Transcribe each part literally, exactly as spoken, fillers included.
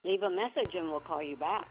Leave a message and we'll call you back.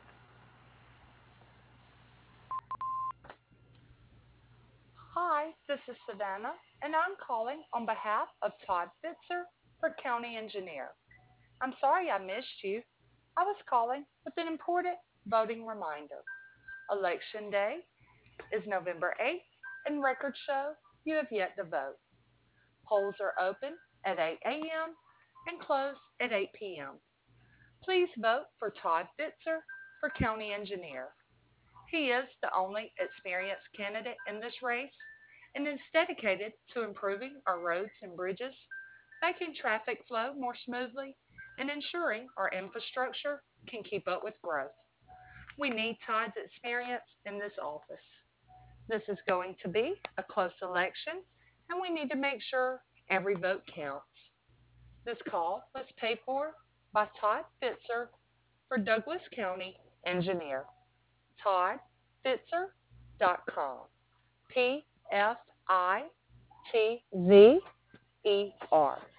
Hi, this is Savannah, and I'm calling on behalf of Todd Fitzer for County Engineer. I'm sorry I missed you. I was calling with an important voting reminder. Election Day is November eighth, and records show you have yet to vote. Polls are open at eight a m and close at eight p m. Please vote for Todd Fitzer for County Engineer. He is the only experienced candidate in this race and is dedicated to improving our roads and bridges, making traffic flow more smoothly, and ensuring our infrastructure can keep up with growth. We need Todd's experience in this office. This is going to be a close election, and we need to make sure every vote counts. This call was paid for by Todd Fitzer for Douglas County Engineer. Todd Fitzer dot com. P F I T Z E R.